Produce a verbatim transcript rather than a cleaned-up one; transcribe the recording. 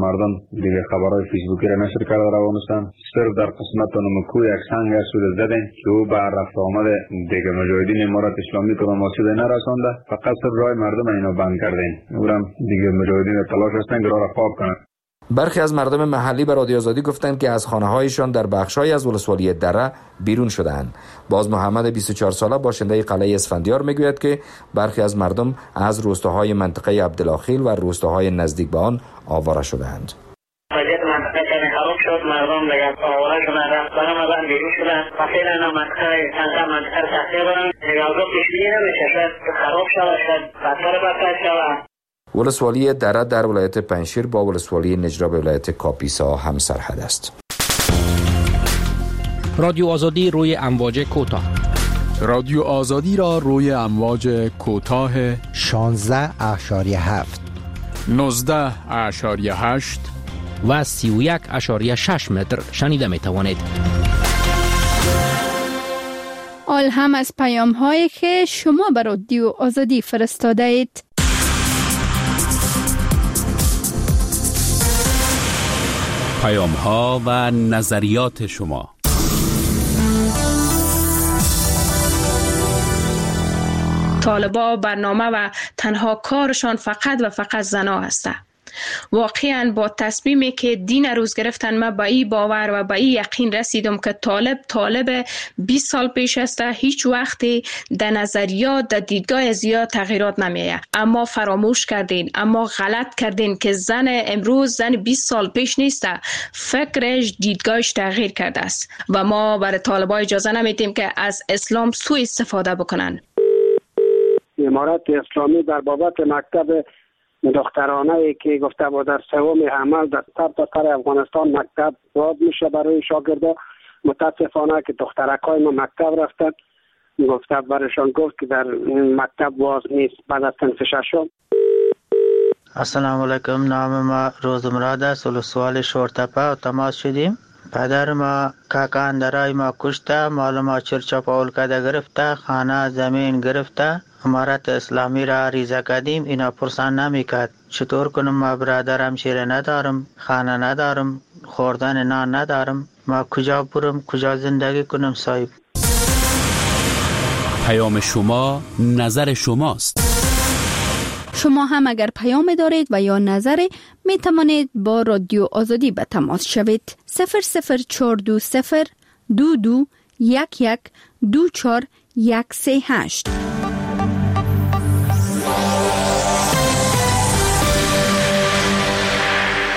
مردم دیگه خبرهای فیسبوکی را نشر کرده روانستند. صرف در قسمت نمکو یک سنگ سود زدن که او بر رفت آمده دیگه مجاهدین امارات اسلامی که به مقصد نرسانده، فقط صرف راه مردم اینو بند کردن. اونم دیگه مجاهدین تلاش هستن که راه را پاک کنن. برخی از مردم محلی به رادیو آزادی گفتند که از خانه‌هایشان در بخش‌هایی از ولسوالی دره بیرون شدند. باز محمد بیست و چهار ساله باشنده قلعه اسفندیار میگوید که برخی از مردم از روستاهای منطقه عبدالاخیل و روستاهای نزدیک به آن آواره شدند. وضعیت منطقه خیلی خراب شد، مردم دیگه آواره شدن، رفتن آمدن بیرون شدن. فعلا اینا منطقه چند منطقه رو تخلیه برن. دیگه اوضاع پیش‌بینی نمیشه، شاید خراب شود، شاید بدتر بدتر شود. ولسوالی دره در ولایت پنجشیر با ولسوالی نجراب ولایت کاپیسا هم سرحد است. رادیو آزادی روی امواج کوتاه. رادیو آزادی را روی امواج کوتاه شانزده اشاری هفت، نوزده اشاری هشت و سی و یک اشاری شش متر شنیده می توانید. آل هم از پیام هایی که شما به رادیو آزادی فرستاده اید. پیام ها و نظریات شما. طالبا برنامه و تنها کارشان فقط و فقط زنا هسته. واقعا با تصمیمی که دین روز گرفتن من به این باور و به این یقین رسیدم که طالب طالب بیست سال پیش است، هیچ وقتی در نظریات در دیدگاه زیاد تغییرات نمیه. اما فراموش کردین، اما غلط کردین که زن امروز زن بیست سال پیش نیست، فکرش دیدگاهش تغییر کرده است و ما برای طالبا اجازه نمیدیم که از اسلام سوء استفاده بکنن. امارات اسلامی در بابت مکتب دخترانه ای که گفته بود در سوم عمل در سر تا سر افغانستان مکتب باز میشه برای شاگردا، متاسفانه که دخترکای ما مکتب رفتن، گفته برایشان گفت که در مکتب باز نیست بعد از صنف ششم. السلام علیکم، نام ما روزمراد است، ولسوالی شورتپه و تماس شدیم. پدر ما کاکا اندرای ما کشته، مال ما چرچاپ اول کده گرفته، خانه زمین گرفته. امارت اسلامی را عریضه کردیم، اینا پرسان نمیکرد چطور کنم، ما برادرم شیره ندارم، خانه ندارم، خوردن نان ندارم، ما کجا برم، کجا زندگی کنم صاحب. پیام شما نظر شماست. شما هم اگر پیام دارید و یا نظری می توانید با رادیو آزادی به تماس شوید. صفر صفر چهار دو صفر دو دو یک یک دو چهار یک سه هشت.